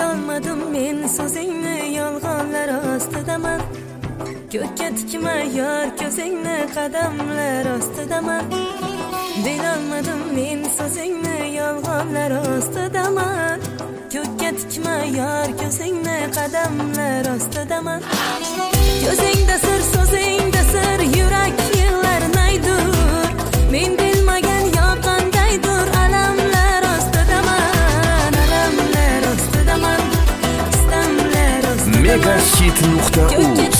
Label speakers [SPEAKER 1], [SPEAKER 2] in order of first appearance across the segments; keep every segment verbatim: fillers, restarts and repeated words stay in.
[SPEAKER 1] Bilolmadim men so'zingni, yolg'onlar ostidaman. Ko'kka tikma yor ko'zingni, qadamlar ostidaman. Bilolmadim men so'zingni, yolg'onlar ostidaman. Ko'kka tikma yor ko'zingni, qadamlar ostidaman. Ko'zingda sir, so'zingda sir, yurak yillar naydur. Men bilmagan yoqandaydur, alamlar ostidaman, alamlar ostidaman, istamlar ostidaman.
[SPEAKER 2] Megahit nuqta uz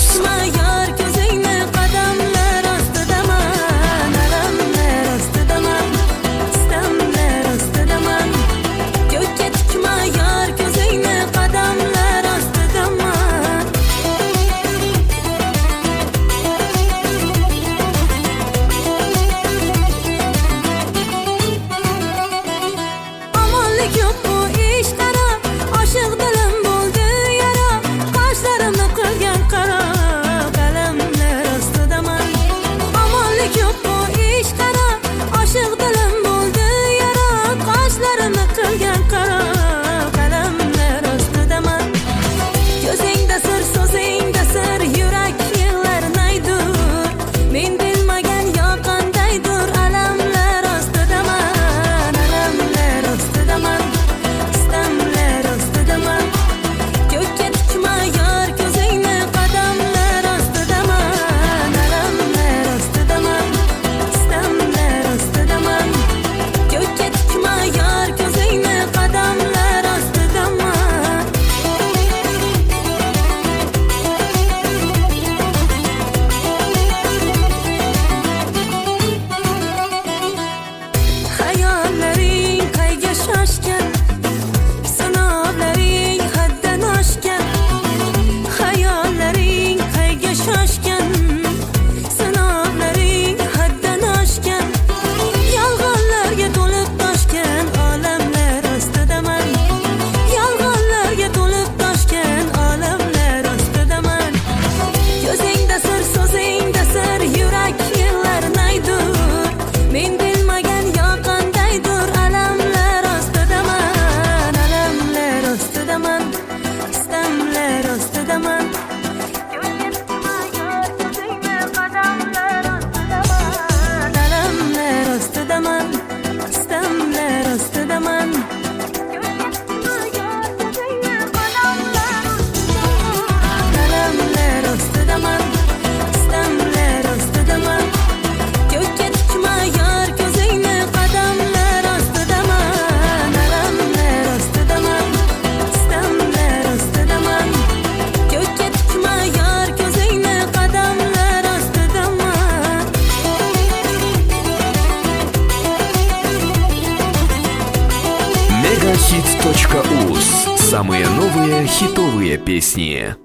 [SPEAKER 2] Megahit точка уз. Самые новые хитовые песни.